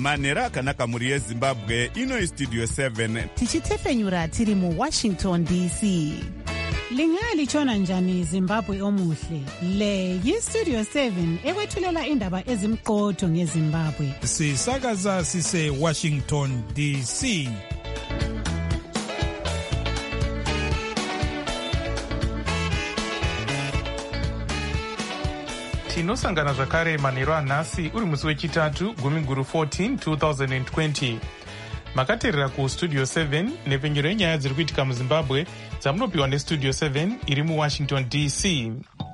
manhero akanaka mhuri yezimbabwe. Ino Studio 7 tichitefenyura tiri muWashington DC. Lingalitshona njani Zimbabwe omuhle? Le yiStudio 7 ekwethulela indaba ezimqotho ngeZimbabwe. Sisakaza sise Washington DC. Tinosangana zvakare manhero anhasi uri musi wechitatu gumi guru 14 2020. Makateerera kuStudio 7 nepfenyuro yenyaya dziri kuitika muZimbabwe dzamunopiwa neStudio 7 iri muWashington DC.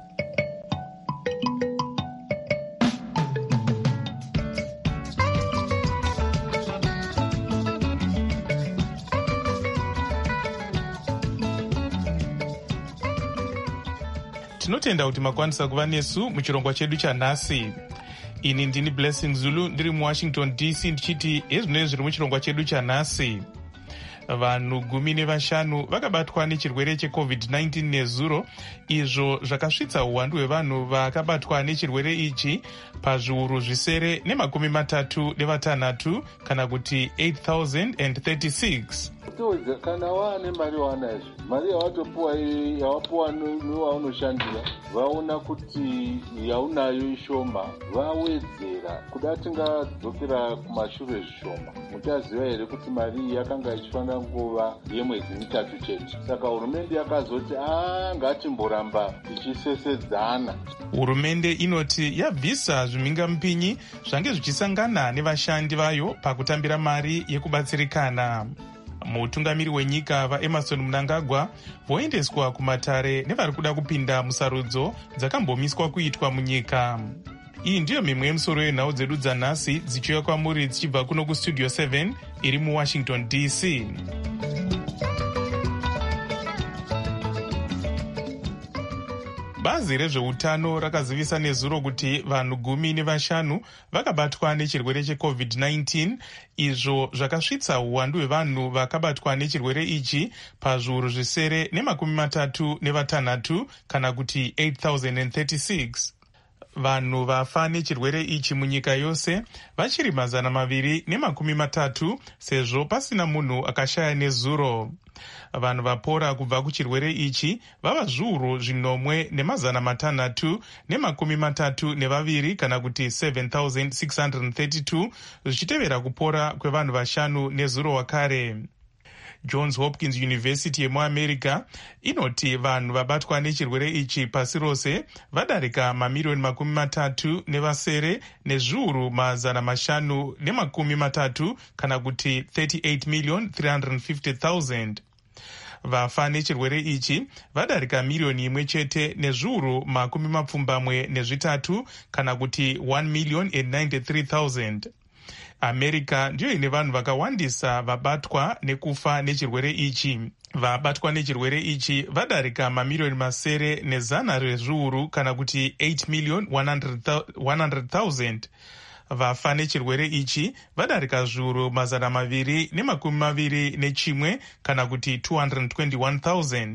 Tinotenda kuti makwanisa kuva nesu muchirongwa chedu chanhasi. Ini ndini Blessing Zulu ndiri muWashington DC ndichiti ezvinoi zviri muchirongwa chedu chanhasi. Vanhu 15 vakabatwa nechirwere cheCovid-19 nezuro, izvo zvakasvitsa uwandu hwevanhu vakabatwa nechirwere ichi pazviuru zvisere ne36 kana kuti 8,036. Kana wane mari wanaizvo, mari yawatopuwa yawapuwa newaunoshandira, vaona kuti yaunayo ishoma, vawedzera kuda tingadzokera kumashure zvishoma. Muchaziva here kuti mari iyi yakanga ichifanira nguva yemwedzi 3 chete. Saka hurumende yakazoti ngatimboramba tichisesedzana. Hurumende inoti yabvisa zvimhingamupinyi zvange zvichisangana nevashandi vayo pakutambira mari yekubatsirikana. Mutungamiri wenyika vaEmmerson Mnangagwa voendeswa kumatare nevari kuda kupinda musarudzo dzakambomiswa kuitwa munyika. Iyi ndiyo mimwe yemusoro yenhau dzedu dzanhasi dzichiuya kwamuri dzichibva kuno kuStudio 7 iri muWashington DC. Bazi rezveutano rakazivisa nezuro kuti vanhu 15 vakabatwa nechirwere cheCovid-19, izvo zvakasvitsa uwandu hwevanhu vakabatwa nechirwere ichi pazviuru zvisere ne36 kana kuti 8,036. Vanhu vafa nechirwere ichi munyika yose vachiri 230 sezvo pasina munhu akashaya nezuro. Vanhu vapora kubva kuchirwere ichi vava 1,632 kana kuti 7,632 zvichitevera kupora kwevanhu 5 nezuro wakare. Johns Hopkins University yemuAmerica inoti vanhu vabatwa nechirwere ichi pasi rose vadarika mamirioni 30 nevasere nezviuru 530 kana kuti 38,350,000. Vafa nechirwere ichi vadarika miriyoni 1 chete nezviuru 73 kana kuti 1,093,000. America ndiyo ine vanhu vakawandisa vabatwa nekufa nechirwere ichi. Vabatwa nechirwere ichi vadarika mamiriyoni 100 rezviuru kana kuti 8,100,000. Vafa nechirwere ichi vadarika zviuru 221 kana kuti 221,000.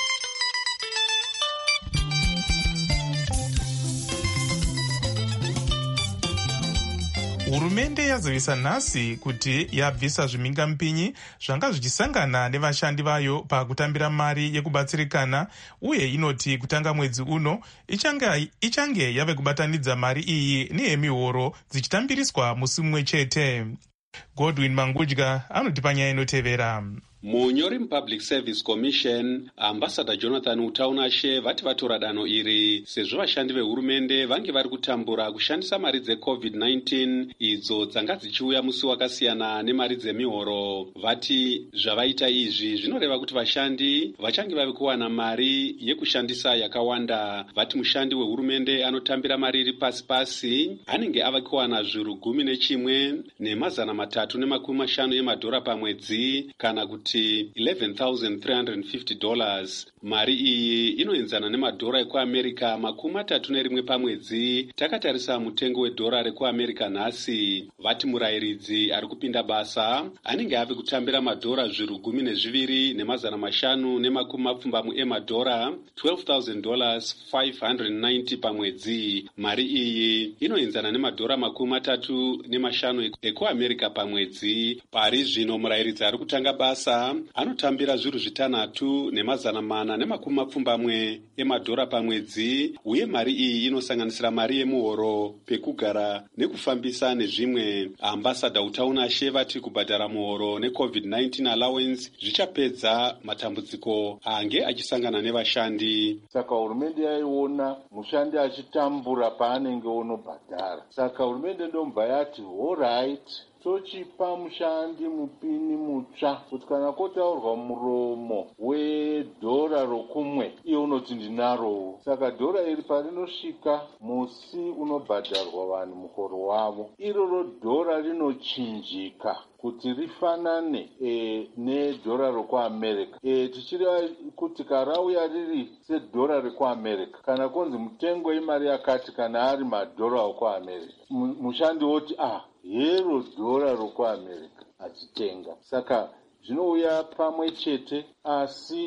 Hurumende yazivisa nhasi kuti yabvisa zvimhingamupinyi zvanga zvichisangana nevashandi vayo pakutambira mari yekubatsirikana, uye inoti kutanga mwedzi uno ichange yave kubatanidza mari iyi neyemihoro dzichitambiriswa musi mumwe chete. Godwin Mangudya anoti panyaya inotevera. Munyori muPublic Service Commission, Ambassador Jonathan Utaunashe vati vatora danho iri sezvo vashandi vehurumende vange vari kutambura kushandisa mari dzeCovid-19 idzo dzanga dzichiuya musi wakasiyana nemari dzemihoro. Vati zvavaita izvi zvinoreva kuti vashandi vachange vave kuwana mari yekushandisa yakawanda. Vati mushandi wehurumende anotambira mari iri pasi-pasi anenge ava kuwana zviuru 11 ne350 yemadhora pamwedzi, kana kuti vati $11,350. Mari iyi inoenzana nemadhora ekuamerica 31 pamwedzi. Takatarisa mutengo wedhora rekuamerica nhasi. Vati murayiridzi ari kupinda basa anenge ave kutambira madhora zviru 12,580 emadhora, $12,590 pamwedzi. Mari iyi inoenzana nemadhora 35 ekuamerica pamwedzi. Pari zvino murayiridzi ari kutanga basa anotambira zviru 5,420 emadhora pamwedzi, uye mari iyi inosanganisira mari yemuhoro, pekugara nekufambisa nezvimwe. Ambassador Utaunashe vati kubhadhara muhoro neCovid-19 allowance zvichapedza matambudziko ange achisangana nevashandi. Saka hurumende yaiona mushandi achitambura paanenge unobhadhara. Saka hurumende ndomba yati all right, tochipa mushandi mupini mutsva kuti kana kotaurwa muromo wedhora rokumwe iye unoti ndinarowo. Saka dhora iri parinosvika musi unobhadharwa vanhu mukoro wavo, iroro dhora rinochinjika kuti rifanane nedhora rekuamerica. Tichireva kuti karauya riri sedhora rekuamerica, kana konzi mutengo imari yakati kana ari madhora okuamerica, mushandi woti hero dhora rokuamerica achitenga. Saka zvinouya pamwe chete, asi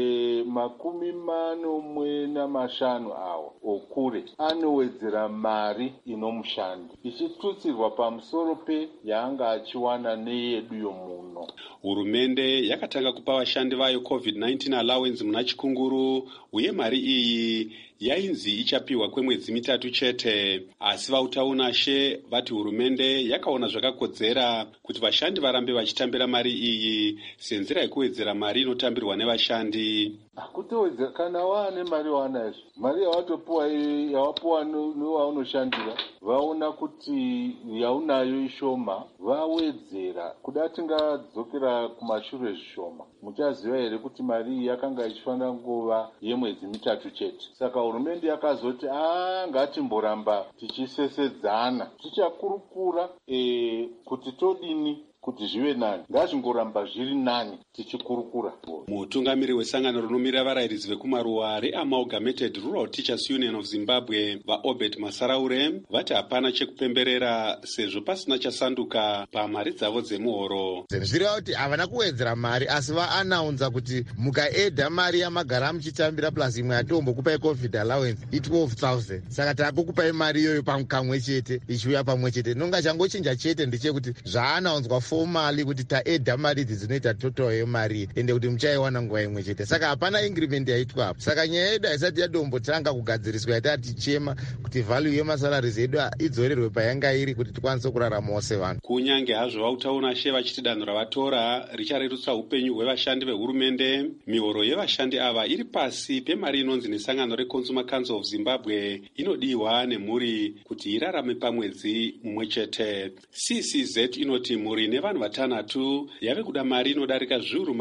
45 awo okure anowedzera mari inomushandi ichitutsirwa pamusoro yaanga achiwana neyedu yomuno. Hurumende yakatanga kupa vashandi vayo COVID-19 allowance muna chikunguru, uye mari iyi yainzi ichapiwa kwemwedzi 3 chete. Asi vautaunashe vati hurumende yakaona zvakakodzera kuti vashandi varambe vachitambira mari iyi senzira yekuwedzera mari inotambirwa nevashandi. Kutowedzera kana waane mari waanayo, mari yawatopuwa yawapuwa newaunoshandira, vaona kuti yaunayo ishoma, vawedzera. Kuda tingadzokera kumashure zvishoma, muchaziva here kuti mari iyi yakanga ichifanira nguva yemwedzi 3 chete. Saka hurumende yakazoti ngatimboramba tichisesedzana, tichakurukura kuti todini kuti zvive nani, ngazvingoramba zviri nani tichikurukura. Mutungamiri wesangano rinomiririra varayiridzi vekumaruwa reAmalgamated Rural Teachers Union of Zimbabwe, vaObert Masaraure, vati hapana chekupemberera sezvo pasina chasanduka pamari dzavo dzemuhoro. Zvireva kuti havana kuwedzera mari, asi vaanaunza kuti mukaedha mari yamagara muchitambira plus imwe yatombokupai COVID allowance i12,000. Saka takukupai mari iyoyo pamukamwe chete, ichiuya pamwe chete. Nonga changochinja chete ndechekuti zvaanaunzwa formally kuti taedha mari idzi dzinoita total yemari ende kuti muchaiwana nguva imwe chete. Saka hapana increment yaitwa hapo. Saka nyaya yedu haisati yadombotanga kugadziriswa yatati tichema kuti value yemasalaries edu idzorerwe payanga iri kuti tikwanise kuraramawo sevanhu. Kunyange hazvo vautaunashe vachiti danho ravatora richarerutsa upenyu hwevashandi vehurumende, mihoro yevashandi ava iri pasi pemari inonzi nesangano reConsumer Council of Zimbabwe inodiwa nemhuri kuti irarame pamwedzi mumwe chete. CCZ inoti mhuri nevanhu 5 yave kuda mari inodarika zviuru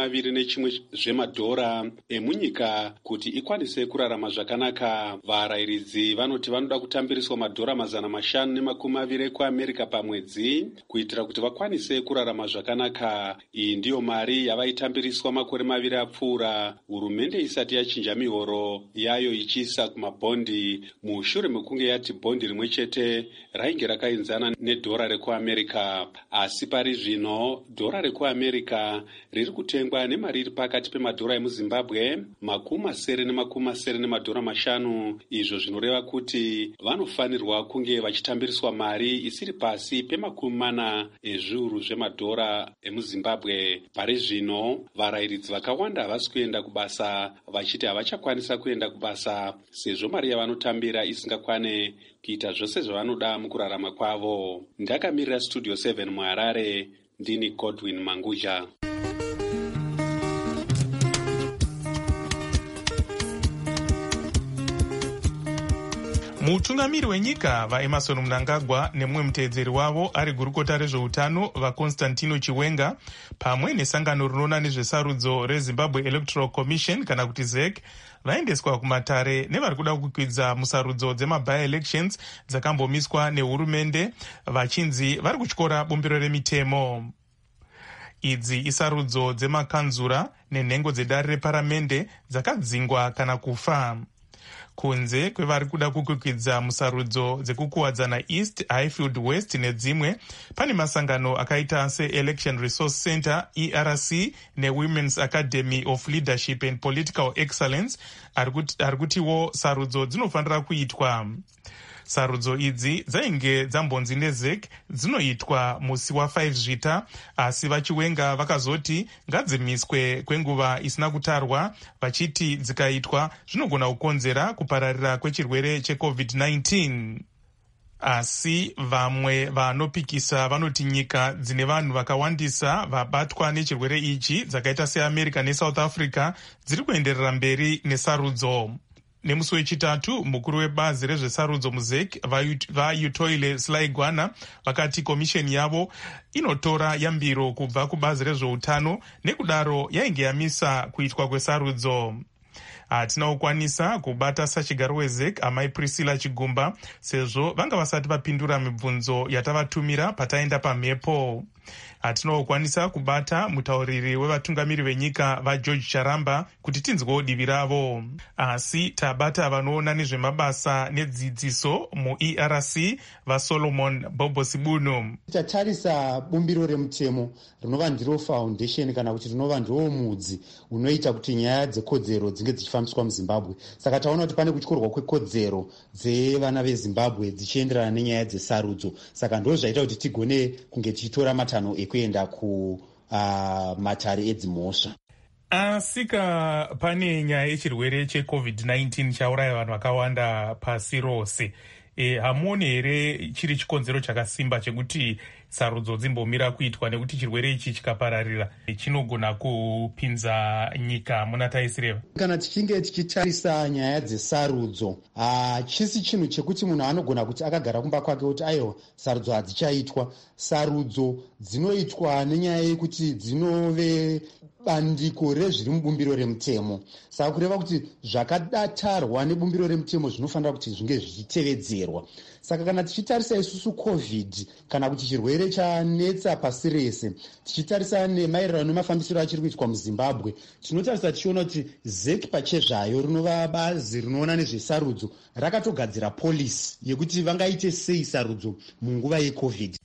21 zvemadhora emunyika kuti ikwanise kurarama zvakanaka. Varayiridzi vanoti vanoda kutambiriswa madhora 520 ekuamerica pamwedzi kuitira kuti vakwanise kurarama zvakanaka. Iyi ndiyo mari yavaitambiriswa makore 2 apfuura, hurumende isati yachinja mihoro yayo ichiisa kumabhondi, mushure mekunge yati bhondi rimwe chete rainge rakaenzana nedhora rekuamerica. Asi pari zvino dhora rekuamerica riri kutengwa nemari iri pakati pemadhora emuzimbabwe 80 izvo zvinoreva kuti vanofanirwa kunge vachitambiriswa mari isiri pasi pe40 ezviuru zvemadhora emuzimbabwe. Pari zvino varayiridzi vakawanda havasi kuenda kubasa, vachiti havachakwanisa kuenda kubasa sezvo mari yavanotambira isingakwane kuita zvose zvavanoda mukurarama kwavo. Ndakamirira Studio 7 muHarare, ndini Godwin Manguja. Mutungamiri wenyika vaEmerson Mnangagwa nemumwe muteedzeri wavo ari gurukota rezveutano vaConstantino Chiwenga pamwe nesangano rinoona nezvesarudzo reZimbabwe Electoral Commission kana kuti ZEC vaendeswa kumatare nevari kuda kukwidza musarudzo dzema-by-elections dzakambomiswa nehurumende vachinzi vari kutyora bumbiro remitemo. Idzi isarudzo dzemakanzura nenhengo dzedare reparamende dzakadzingwa kana kufa. Kunze kwevari kuda kukwikwidza musarudzo dzekukuwadzana East, Highfield West nedzimwe, pane masangano akaita se-Election Resource Center, ERC, neWomen's Academy of Leadership and Political Excellence ari kutiwo sarudzo dzinofanira kuitwa. Sarudzo idzi dzainge dzambonzi neZEC dzinoitwa musi wa5 Zvita, asi vachiwenga vakazoti ngadzimiswe kwenguva isina kutarwa, vachiti dzikaitwa zvinogona kukonzera kupararira kwechirwere cheCovid-19. Asi vamwe vanopikisa vanoti nyika dzine vanhu vakawandisa vabatwa nechirwere ichi dzakaita seAmerica neSouth Africa dziri kuenderera mberi nesarudzo. Nemusi wechitatu, mukuru webazi rezvesarudzo muZEC vaUtoile Selaigwana vakati komisheni yavo inotora yambiro kubva kubazi rezveutano, nekudaro yainge yamisa kuitwa kwesarudzo. Hatina kukwanisa kubata sachigaro weZEC amai Priscilla Chigumba sezvo vanga vasati vapindura mibvunzo yatavatumira pataenda pamhepo. Hatina kukwanisa kubata mutauriri wevatungamiri venyika vaGeorge Charamba kuti tinzwewo divi ravo. Asi tabata vanoona nezvemabasa nedzidziso muERC vaSolomon Bobosibunu. Tatarisa bumbiro remutemo rinova ndiro foundation kana kuti rinova ndiwo mudzi unoita kuti nyaya dzekodzero dzinge dzichifambiswa muZimbabwe. Saka taona kuti pane kutyorwa kwekodzero dzevana veZimbabwe dzichienderana nenyaya dzesarudzo. Saka ndo zvaita kuti tigone kunge tichitora matanho ekuenda kumatare edzimhosva. Asika pane nyaya yechirwere cheCovid-19 chauraya vanhu vakawanda pasi rose. Hamuoni here chiri chikonzero chakasimba chekuti sarudzo dzimbomira kuitwa, nekuti chirwere ichi chikapararira chinogona kupinza nyika muna taisireva? Kana tichinge tichitarisa nyaya dzesarudzo, hachisi chinhu chekuti munhu anogona kuti akagara kumba kwake kuti aiwa sarudzo hadzichaitwa. Sarudzo dzinoitwa nenyaya yekuti dzinove bandiko rezviri mubumbiro remutemo. Saka kureva kuti zvakadatarwa nebumbiro remutemo zvinofanira kuti zvinge zvichitevedzerwa. Saka kana tichitarisa isusu COVID kana kuti chirwere chanetsa pasi rese, tichitarisa nemaererano nemafambisiro achiri kuitwa muZimbabwe, tinotarisa tichiona kuti ZEC pachezvayo rinova bazi rinoona nezvesarudzo rakatogadzira polisi yekuti vangaite sei sarudzo munguva yeCovid.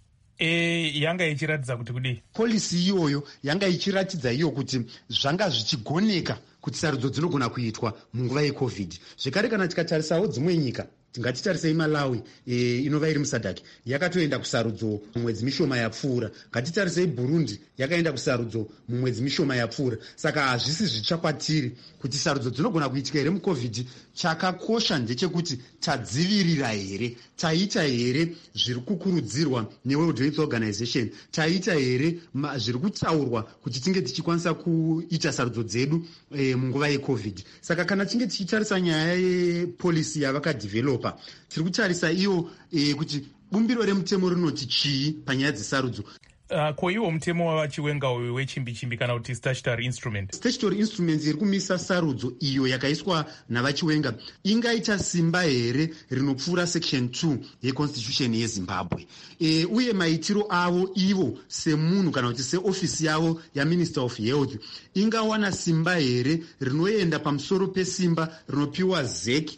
Yanga ichiratidza kuti kudii? Polisi iyoyo yanga ichiratidza iyo kuti zvanga zvichigoneka kuti sarudzo dzinogona kuitwa munguva yeCovid. Zvekare kana tikatarisawo dzimwe nyika, ngatitarisei Malawi inova iri muSADC yakatoenda kusarudzo mumwedzi mishoma yapfuura. Ngatitarisei Burundi yakaenda kusarudzo mumwedzi mishoma yapfuura. Saka hazvisi zvitsva kwatiri kuti sarudzo dzinogona kuitika here muCovid. Chakakosha ndechekuti tadzivirira here, taita here zviri kukurudzirwa neWorld Health Organization, taita here zviri kutaurwa kuti tinge tichikwanisa kuita sarudzo dzedu munguva yeCovid. Saka kana tinge tichitarisa nyaya yepolisi yavakadevelopa, tiri kutarisa iyo kuti bumbiro remutemo rinoti chii panyaya dzesarudzo. Ko iwo mutemo wavachiwenga uyu wechimbi-chimbi kana kuti statutory instrument? Statutory instruments iri kumisa sarudzo iyo yakaiswa navachiwenga ingaita simba here rinopfuura section 2 yeconstitution yeZimbabwe. Uye maitiro avo ivo semunhu kana kuti seofisi yavo yaMinister of Health ingawana simba here rinoenda pamusoro pesimba rinopiwa ZEC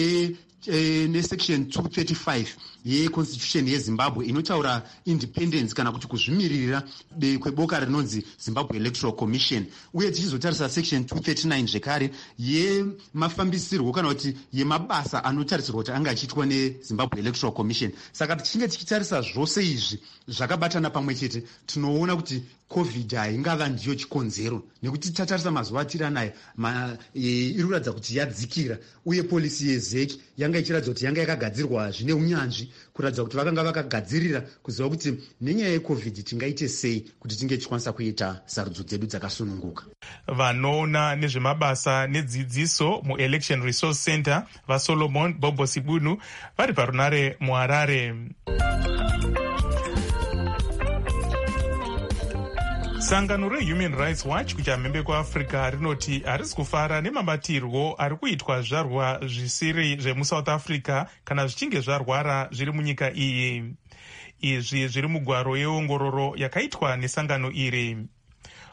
nesection 235 yeconstitution yeZimbabwe inotaura independence kana kuti kuzvimirira kweboka rinonzi Zimbabwe Electoral Commission. Uye tichizotarisa section 239 zvekare yemafambisirwo kana kuti yemabasa anotarisirwa kuti anga achiitwa neZimbabwe Electoral Commission. Saka tichinge tichitarisa zvose izvi zvakabatana pamwe chete, tinoona kuti COVID haingava ndiyo chikonzero, nekuti tatarisa mazuva atiri anayo iri kuratidza kuti yadzikira. Uye polisi yeZEC yanga ichiratidza kuti yanga yakagadzirwa zvine unyanzvi, kuratidza kuti vakanga vakagadzirira kuziva kuti nenyaya yeCovid tingaite sei kuti tinge tichikwanisa kuita sarudzo dzedu dzakasununguka. Vanoona nezvemabasa nedzidziso muElection Resource Center vaSolomon Bobosibunu vari parunare muHarare. Sangano reHuman Rights Watch kuchamhembe kuAfrica rinoti harisi kufara nemabatirwo ari kuitwa zvarwa zvisiri zvemuSouth Africa kana zvichinge zvarwara zviri munyika iyi. Izvi zviri mugwaro yeongororo yakaitwa nesangano iri.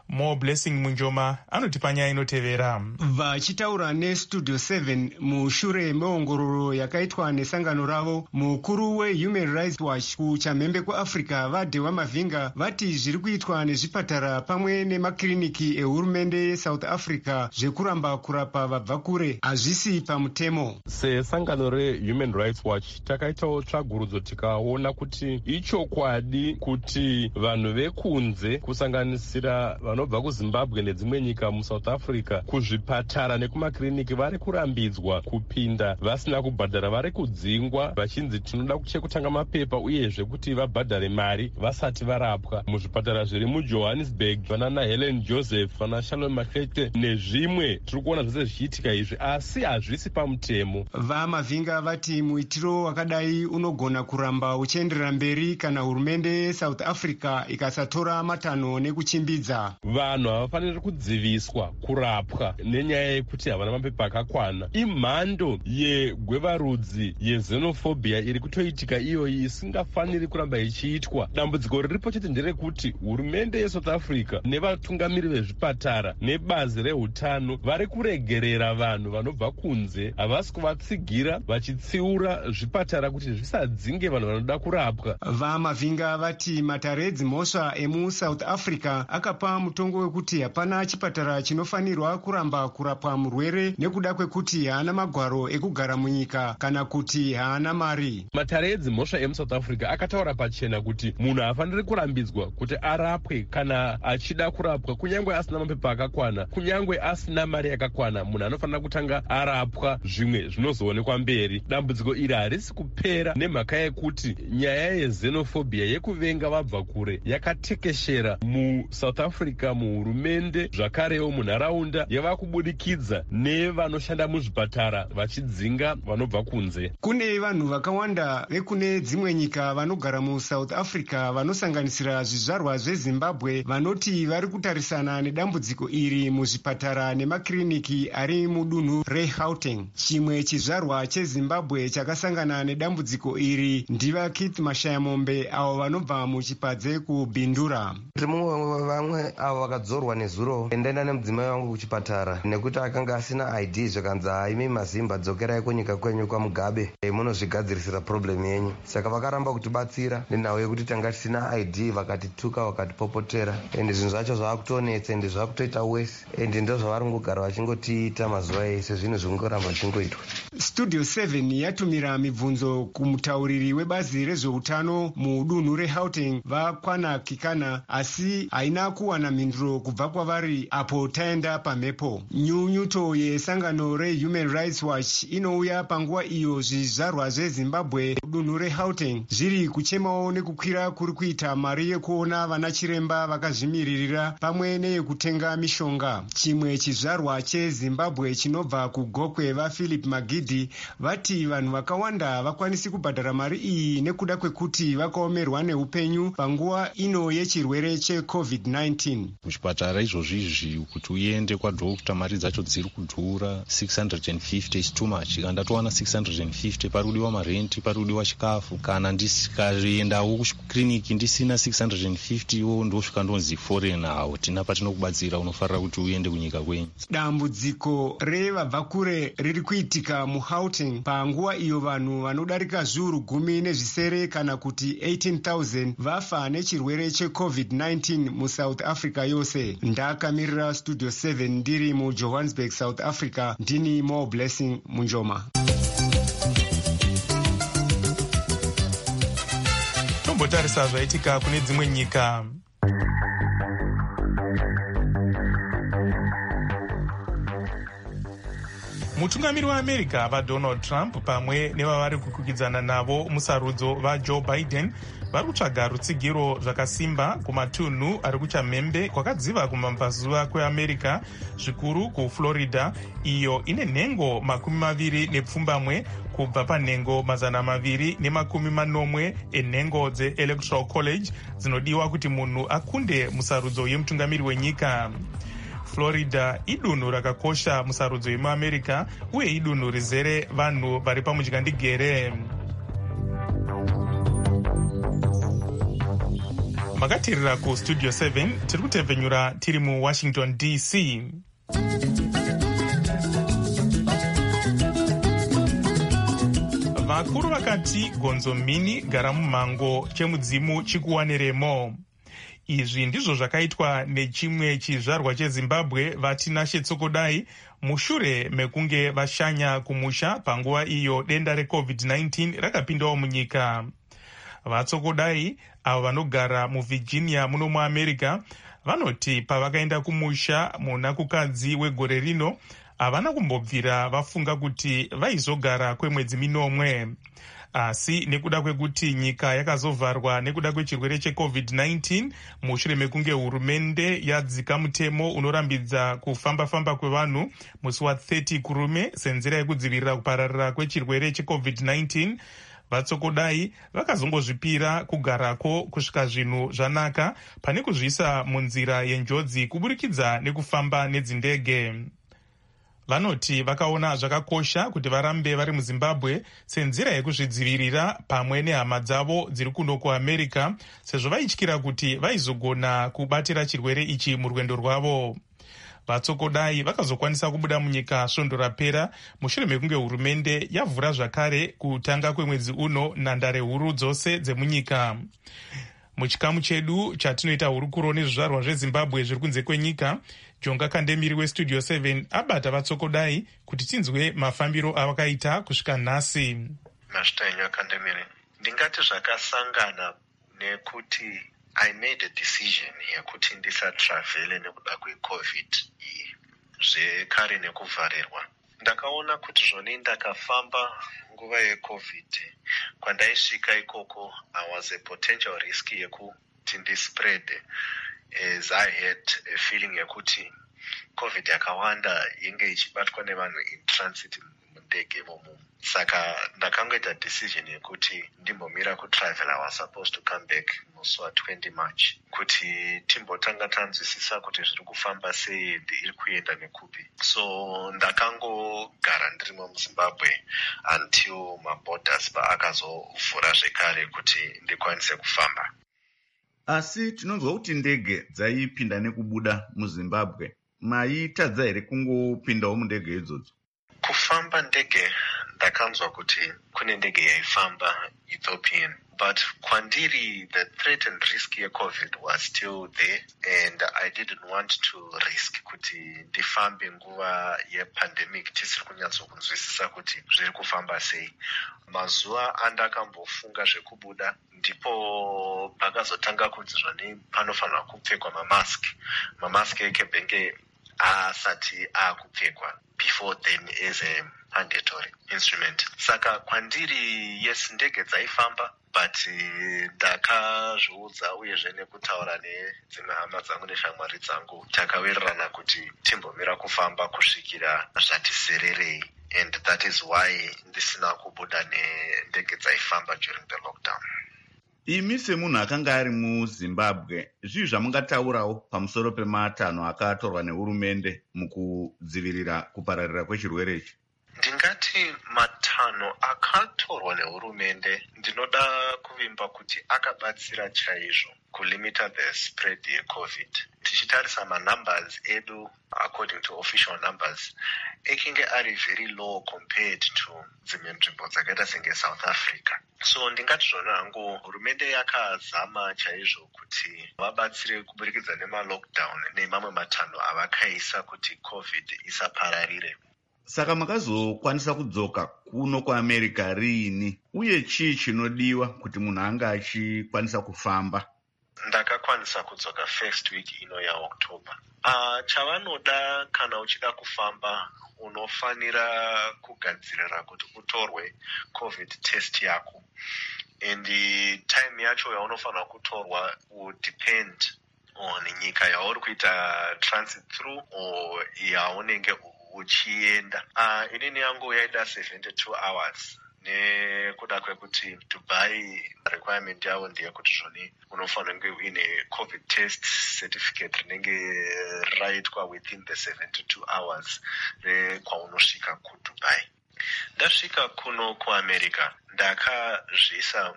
More Blessing Munjoma anotipa nyaya inotevera. Vachitaura neStudio 7 mushure meongororo yakaitwa nesangano ravo, mukuru weHuman Rights Watch kuchamhembe kuAfrica Vadhewa Mavhinga vati zviri kuitwa nezvipatara pamwe nemakiriniki ehurumende yeSouth Africa zvekuramba kurapa vabva kure hazvisi pamutemo. Sesangano reHuman Rights Watch takaitawo tsvagurudzo tikaona kuti ichokwadi kuti vanhu vekunze kusanganisira vanobva kuZimbabwe nedzimwe nyika muSouth Africa kuzvipatara nekumakiriniki vari kurambidzwa kupinda vasina kubhadhara, vari kudzingwa vachinzi tinoda chekutanga mapepa uyezve kuti vabhadhare mari vasati varapwa. Muzvipatara zviri muJohannesburg vanana Helen Joseph, vana Shalom Makhete nezvimwe tiri kuona zvese zvichiitika izvi, asi hazvisi pamutemo. VaMavhinga vati muitiro wakadai unogona kuramba uchienderera mberi kana hurumende yeSouth Africa ikasatora matanho nekuchimbidza. Vanhu havafaniri kudziviswa kurapwa nenyaya yekuti havana mapepa akakwana. Imhando yegwevarudzi yexenophobia iri kutoitika iyoyi isingafaniri kuramba ichiitwa. Dambudziko riripo chete nderekuti hurumende yeSouth Africa nevatungamiri vezvipatara nebazi rehutano vari kuregerera vanhu vanobva kunze, havasi kuvatsigira vachitsiura zvipatara kuti zvisadzinge vanhu vanoda kurapwa. VaMavhinga vati matare edzimhosva emuSouth Africa akapa mutongo wekuti hapana chipatara chinofanirwa kuramba kurapwa murwere nekuda kwekuti haana magwaro ekugara munyika kana kuti haana mari. Matare edzimhosva emuSouth Africa akataura pachena kuti munhu haafaniri kurambidzwa kuti arapwe kana achida kurapwa kunyange asina mapepa akakwana, kunyange asina mari yakakwana. Munhu anofanira kutanga arapwa, zvimwe zvinozoonekwa mberi. Dambudziko iri harisi kupera nemhaka yekuti nyaya yexenophobia yekuvenga vabva kure yakatekeshera muSouth Africa, muhurumende, zvakarewo munharaunda yava kubudikidza nevanoshanda muzvipatara vachidzinga vanobva kunze. Kune vanhu vakawanda vekune dzimwe nyika vanogara muSouth Africa vanosanganisira zvizvarwa zveZimbabwe vanoti vari kutarisana nedambudziko iri muzvipatara nemakiriniki ari mudunhu reGauteng. Chimwe chizvarwa cheZimbabwe chakasangana nedambudziko iri ndivaKeith Mashayamombe avo vanobva muchipadze kuBindura. Vamwe avo vakadzorwa nezuro ndaenda nemudzimai wangu kuchipatara nekuti akanga asina ID, zvakanzi haimi Mazimba, dzokerai kunyika kwenyu kwaMugabe munozvigadzirisira problem yenyu. Saka vakaramba kutibatsira nenhau yekuti tanga tisina ID, vakatituka vakatipopotera, ende zvinhu zvacho zvaakutonetsa ende zvaakutoita wese, ende ndo zvavari kungogara vachingotiita mazuva ese, zvinhu zvingoramba zvichingoitwa. Studio 7 yatumira mibvunzo kumutauriri webazi rezveutano mudunhu reGauteng vakwana Kikana, asi haina kuwana mhinduro kubva kwavari apo taenda pamhepo. Nyunyuto yesangano reHuman Rights Watch inouya panguva iyo zvizvarwa zveZimbabwe dunhu reGauteng zviri kuchemawo nekukwira kuri kuita mari yekuona vana chiremba vakazvimiririra pamwe neyekutenga mishonga. Chimwe chizvarwa cheZimbabwe chinobva kuGokwe vaPhilip Magidi vati vanhu vakawanda vakwanisi kubhadhara mari iyi nekuda kwekuti vakaomerwa neupenyu panguva ino yechirwere cheCovid-19. Kuchipatara izvozvizvi kuti uende kwadhokota mari dzacho dziri kudhura, 650 is too much. Kana ndatowana 650 parudiwa marenti, parudiwa chikafu. Kana ndisikaendawo kukiriniki ndisina 650 iwo ndosvika ndonzi foreign awo tina patinokubatsira, unofarira kuti uende kunyika kwenyu. Dambudziko revabva kure riri kuitika muGauteng panguva iyo vanhu vanodarika zviuru 10 kana kuti 18,000 vafa nechirwere cheCovid-19 muSouth Africa yose. Ndakamirira Studio 7 ndiri muJohannesburg, South Africa. Ndini More Blessing Munjoma. Tombotarisa zvaitika kune dzimwe nyika. Mutungamiri waAmerica vaDonald Trump pamwe nevavari kukwikwidzana navo musarudzo vaJoe Biden vari kutsvaga rutsigiro zvakasimba kumatunhu ari kuchamhembe kwakadziva kumabvazuva kweAmerica, zvikuru kuFlorida iyo ine nhengo 20 kubva panhengo 240 enhengo dzeElectoral College dzinodiwa kuti munhu akunde musarudzo yemutungamiri wenyika. Florida idunhu rakakosha musarudzo yemuAmerica uye idunhu rizere vanhu vari pamudyandigere. makateerera kustudio 7 tiri kutevhenyura tiri muwashington DC. Vakuru vakati gonzo mhini gara mumhango chemudzimu chikuwaniremo. Izvi ndizvo zvakaitwa nechimwe chizvarwa chezimbabwe vatinashe Tsokodai mushure mekunge vashanya kumusha panguva iyo denda reCovid-19 rakapindawo munyika. VaTsokodai avo vanogara muVirginia muno muAmerica vanoti pavakaenda kumusha muna kukadzi wegore rino havana kumbobvira vafunga kuti vaizogara kwemwedzi minomwe. Asi nekuda kwekuti nyika yakazovharwa nekuda kwechirwere cheCovid-19 mushure mekunge hurumende yadzika mutemo unorambidza kufamba-famba kwevanhu musi wa30 kurume senzira yekudzivirira kupararira kwechirwere cheCovid-19, VaTsokodai vakazongozvipira kugarako kusvika zvinhu zvanaka pane kuzvisa munzira yenjodzi kuburikidza nekufamba nedzindege. Vanoti vakaona zvakakosha kuti varambe vari muZimbabwe senzira yekuzvidzivirira pamwe nehama dzavo dziri kuno kuAmerica, sezvo vaityira kuti vaizogona kubatira chirwere ichi murwendo rwavo. VaTsokodai vakazokwanisa kubuda munyika svondo rapera mushure mekunge hurumende yavhura zvakare kutanga kwemwedzi uno nhandare huru dzose dzemunyika. Muchikamu chedu chatinoita hurukuro nezvizvarwa zveZimbabwe zviri kunze kwenyika, Jonga Kandemiri westudio 7 abata VaTsokodai kuti tinzwe mafambiro avakaita kusvika nhasi. Mashitanya Kandemiri, ndingati zvakasangana nekuti I made a decision yekuti ndisatravhele nekuda kweCovid iyi zvekare nekuvharirwa. Ndakaona kuti zvoni ndakafamba nguva yeCovid, kwandaisvika ikoko I was a potential risk yekuti ndispread, as I had a feeling yekuti COVID yakawanda inge ichibatwa nevanhu in transit mundege momo. Saka ndakangoita decision yekuti ndimbomira kutravel. I was supposed to come back musi wa20 March kuti timbotanga tanzwisisa kuti zviri kufamba sei iri kuenda nekupi. So ndakangogara ndirimo muZimbabwe until maborders paakazovhura zvekare kuti ndikwanise kufamba. Asi tinonzwa kuti ndege dzaipinda nekubuda muZimbabwe. Maitadza here kungopindawo mundege idzodzo? Kufamba ndege ndakanzwa kuti kune ndege yaifamba Ethiopian, but kwandiri the threat and risk yeCovid was still there, and I didn't want to risk kuti ndifambe nguva yepandemic tisiri kunyatsokunzwisisa kuti zviri kufamba sei. Mazuva andakambofunga zvekubuda ndipo pakazotanga kunzizwa panofanira kupfekwa mamask ekebhenge asati akupfekwa before then as a mandatory instrument. Saka kwandiri yes, ndege dzaifamba, but ndakazviudza uyezve nekutaura nedzimwe hama dzangu neshamwari dzangu takawirirana kuti timbomira kufamba kusvikira zvati sererei, and that is why ndisina kubuda nendege dzaifamba during the lockdown. Imi semunhu akanga ari muZimbabwe, zvii zvamungataurawo pamusoro pematanho akatorwa nehurumende mukudzivirira kupararira kwechirwere ichi? Ndingati matanho akatorwa nehurumende ndinoda kuvimba kuti akabatsira chaizvo kulimita the spread yeCovid. Tichitarisa manumbers edu according to official numbers ekinge ari very low compared to dzimwe nzvimbo dzakaita senge South Africa. So ndingati zvona hangu hurumende yakazama chaizvo kuti vabatsire kuburikidza nemalockdown nemamwe matanho avakaisa kuti COVID isapararire. Saka makazokwanisa kudzoka kuno kuAmerica riini, uye chii chinodiwa kuti munhu anga achikwanisa kufamba? Ndakakwanisa kudzoka first week ino yaOctober. Chavanoda kana uchida kufamba unofanira kugadzirira kuti utorwe COVID test yako, and time yacho yaunofanira kutorwa will depend on nyika yauri kuita transit through or yaunenge uchienda. Inini yangu yaida 72 hours nekuda kwekuti Dubai requirement yavo ndeyekuti zvoni unofanira kunge uine COVID test certificate rinenge raitwa within the 72 hours kwaunosvika kuDubai. Ndasvika kuno kuAmerica ndakazvisa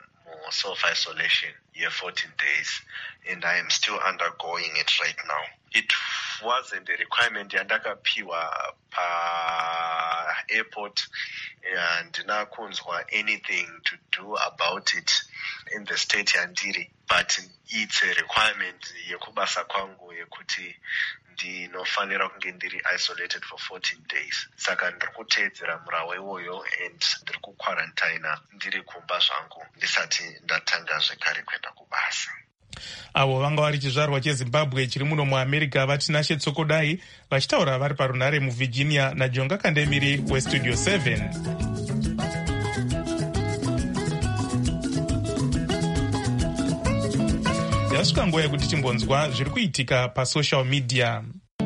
self-isolation 14 days, and I am still undergoing it right now. It wasn't a requirement yandakapiwa pa airport, and ndinakunzwa anything to do about it in the state yandiri, but it's a requirement yekubasa kwangu yekuti ndinofanira kunge ndiri isolated for 14 days. Saka ndiri kuteedzera murau iwoyo and ndiri kukwarantaina ndiri kumba zvangu ndisati ndatanga zvekare kuenda kubasa. Avo vanga vari chizvarwa chezimbabwe chiri muno muamerica vatinashe tsokodai vachitaura vari parunhare muvirginia najonga kandemiri westudio 7. Yasvika nguva yekuti timbonzwa zviri kuitika pasocial media.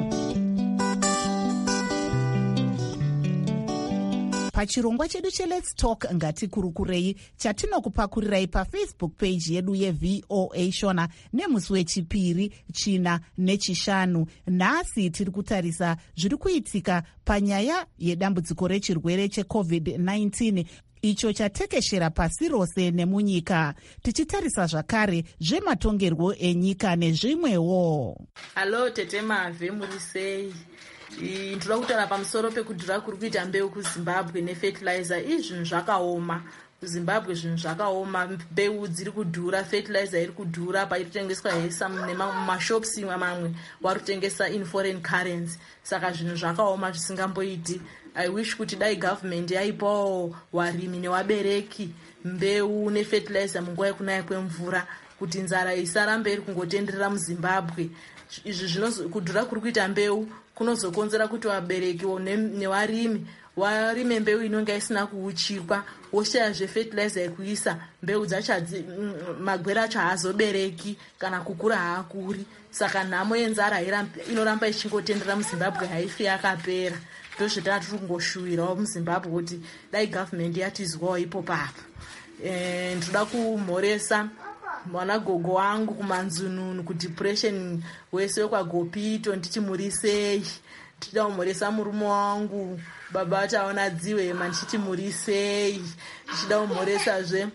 Pachirongwa chedu cheLet's Talk ngatikurukurei chatinokupakurirai pafacebook page yedu yeVOA Shona nemusi wechipiri, china nechishanu. Nhasi tiri kutarisa zviri kuitika panyaya yedambudziko rechirwere cheCovid-19 icho chatekeshera pasi rose nemunyika, tichitarisa zvakare zvematongerwo enyika nezvimwewo. Halo tete Mave, muri sei? Ndoda kutaura pamusoro pekudhura kuri kuita mbeu kuZimbabwe nefertilizer. Izvinhu zvakaoma kuZimbabwe, zvinhu zvakaoma, mbeu dziri kudhura, fertilizer iri kudhura, paitengeswa hesa mumashops mamwe warutengesa in foreign currency. Saka zvinhu zvakaoma zvisingamboiti. I wish kuti dai government yaipawo warimi newabereki mbeu nefertilizer munguva yekunaya kwemvura kuti nzara isarambe iri kungotenderera muZimbabwe. Izvi kudhura kuri kuita mbeu kunozokonzera kuti wabereki newarimi warime mbeu inonga isina kuuchikwa, woshaya zvefertilizer yekuisa, mbeu dzacho magwere acho haazobereki kana kukura haakuri. Saka nhamo yenzara inoramba ichingotenderera muZimbabwe haifi yakapera. Ndozvatiri kungoshuwirawo muZimbabwe kuti dai government yatizwawo ipo papo. Ndoda kumhoresa mwanagogo wangu kumanzununu kudepression wese wekwagopito, ndichimurisei. Ndida kumhoresa murume wangu baba ataona dziwema, ndichimurisei. Ndichida kumhoresazve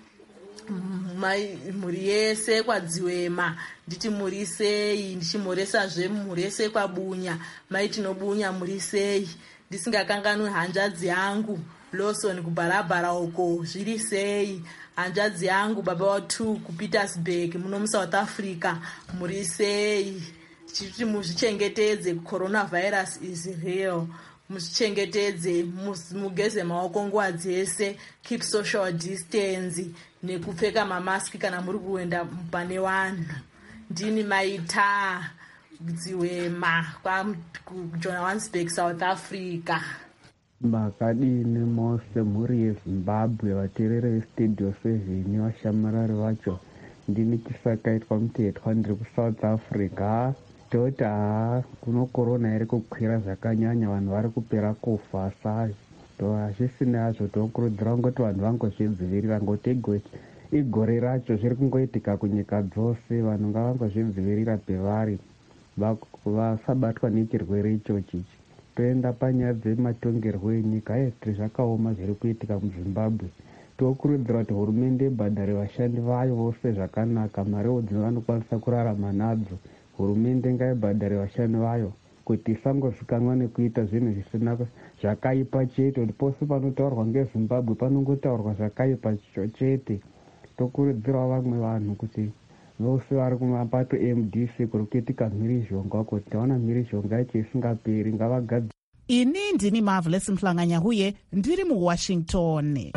mhuri yese kwadziwema, ndichimurisei. Ndichimhoresazve mhuri yese kwabunya, maitinobunya murisei. Ndisingakanganwi hanzvadzi yangu Lawson kuBharabhara uko, zviri sei? Hanzvadzi yangu baba watu kuPietersburg muno muSouth Africa, muri sei? Chiti muzvichengetedze, coronavirus is real. Muzvichengetedze, mugeze maoko nguva dzese, keep social distance nekupfeka mamaski kana muri kuenda pane vanhu. Ndini maita dziwema kuJohannesburg, South Africa. Makadini mose mhuri yeZimbabwe, vateereri vestudio 7 vashamarari vacho, ndini Chisakaitwa Mutetwa, ndiri kuSouth Africa. Toti kuno korona iri kukwira zvakanyanya, vanhu vari kupera kufa. Sai hazvisina hazvo tokurudzira ngoti vanhu vangozvidzivirira, ngoti igore racho zviri kungoitika kunyika dzose. Vanhu ngavangozvidzivirira pevari vasabatwa nechirwere ichochi. Toenda panyaya dzematongerwo enyika, tiri zvakaoma zviri kuitika muZimbabwe. Tokurudzira kuti hurumende ibhadhare vashandi vayo vose zvakanaka, mariwo dzinovanokwanisa kurarama nadzo. Hurumende ngaibhadhare vashandi vayo kuti isangozikanwa nekuita zvinhu zvisina zvakaipa chete, kuti pose panotaurwa ngeZimbabwe panongotaurwa zvakaipa chete. Tokurudzirawo vamwe vanhu kuti vose vari kumapato MDC kuri kuitika mhirizhonga, kuti taona mhirizhonga yacho isingaperi ngavagadzire. Ini ndini Marvelous Mhlanganya-Huye, ndiri muWashington.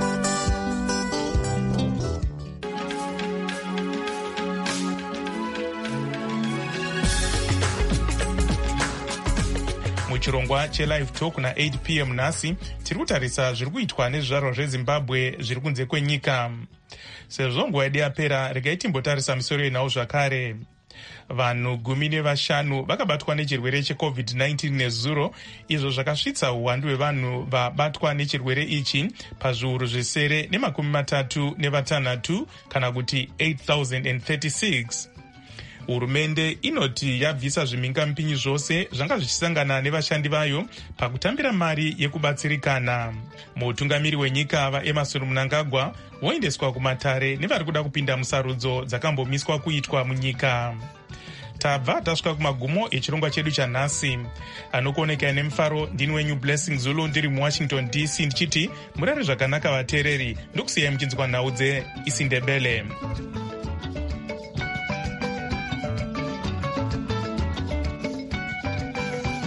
Muchirongwa cheLive Talk na 8 p.m. nhasi tiri kutarisa zviri kuitwa nezvizvarwa zveZimbabwe zviri kunze kwenyika. Sezvo nguva yedu yapera, regai timbotarisa misoro yenhau zvakare. Vanhu 15 vakabatwa nechirwere cheCovid-19 nezuro, izvo zvakasvitsa uwandu hwevanhu vabatwa nechirwere ichi pazviuru zvisere nemakumi matatu nevatanhatu, kana kuti 8,036. Hurumende inoti yabvisa zvimhingamupinyi zvose zvanga zvichisangana nevashandi vayo pakutambira mari yekubatsirikana. Mutungamiri wenyika vaEmmerson Mnangagwa voendeswa kumatare nevari kuda kupinda musarudzo dzakambomiswa kuitwa munyika. Tabva tasvika kumagumo echirongwa chedu chanhasi. Anokuonekai nemufaro ndini wenyu Blessing Zulu ndiri muWashington DC ndichiti murare zvakanaka vateereri, ndokusiyai muchinzwa nhau dzeIsindebele.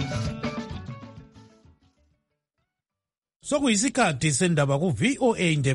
Sokuyisikhathi sendaba ku VOA